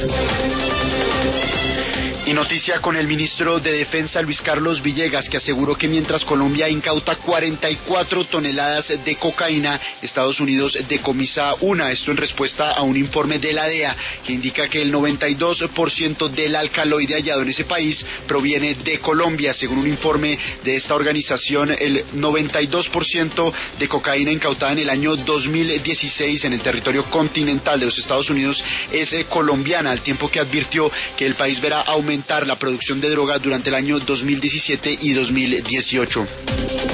Y noticia con el ministro de Defensa Luis Carlos Villegas, que aseguró que mientras Colombia incauta 44 toneladas de cocaína, Estados Unidos decomisa una. Esto en respuesta a un informe de la DEA que indica que el 92% del alcaloide hallado en ese país proviene de Colombia. Según un informe de esta organización, el 92% de cocaína incautada en el año 2016 en el territorio continental de los Estados Unidos es colombiana, al tiempo que advirtió que el país verá aumentar la producción de droga durante el año 2017 y 2018.